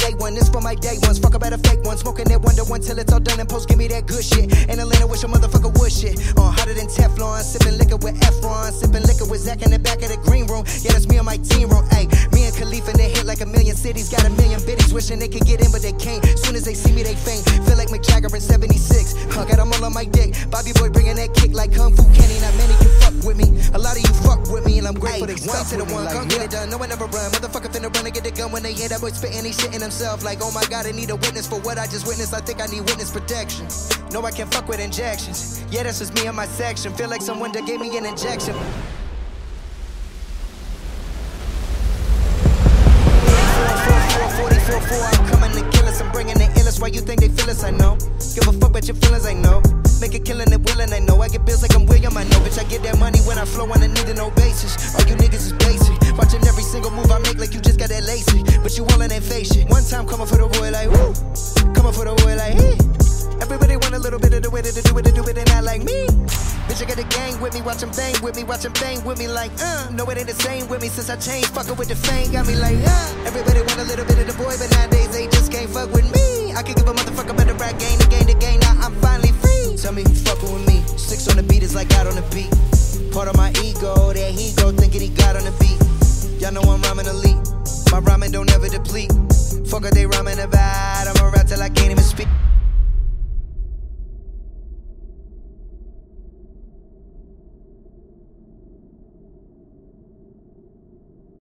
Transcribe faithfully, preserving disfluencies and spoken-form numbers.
day one, this for my day ones. Fuck about a fake one, smoking that Wonder One till it's all done and post give me that good shit. In Atlanta, wish a motherfucker would shit. Uh, hotter than Teflon, sipping liquor with Efron, sipping liquor with Zach in the back of the green room. Yeah, that's me on my team room. Ayy, me and Khalifa, they hit like a million cities, got a million biddies, wishing they could get in, but they can't. Soon as they see me, they faint. Feel like Mick Jagger in seventy-six. Huh, got them all on my dick. Bobby Boy bringing that kick like Kung Fu Kenny. Not many can fuck with me. A lot of you fuck with me, and I'm grateful they stuck to the one. Come get it done, no one ever run. Motherfucker finna run and get the gun when they hear that boy spitting, he shitting himself. Like, oh my god, I need a witness for what I just witnessed. I think I need witness protection. No, I can't fuck with injections. Yeah, that's just me and my section. Feel like someone that gave me an injection. forty-four four, I'm coming to kill us. I'm bringing the illest. Why you think they feel us? I know. Give a fuck about your feelings, I know. Make a killing and willing, I know. I get bills like I'm William, I know. Bitch, I get that money when I flow on a need to no basis. All you niggas is basic. Watching every single move I make like you just got that lazy. But you all in that face shit. One time coming for the boy like woo. Coming for the boy like hey. Everybody want a little bit of the way to do it, to do it, and not like me. Bitch, I got the gang with me, watch them bang with me, watch them bang with me like, uh. No, it ain't the same with me since I changed, fuckin' with the fame, got me like, uh. Everybody want a little bit of the boy, but nowadays they just can't fuck with me. I could give a motherfucker better rap game, the game, the game, now I'm finally free. Tell me who fuckin' with me, six on the beat is like God on the beat. Part of my ego, that he go thinking he got on the beat. Y'all know I'm rhyming elite, my rhyming don't ever deplete. Fuck what they rhyming about, I'ma rap till I can't even speak.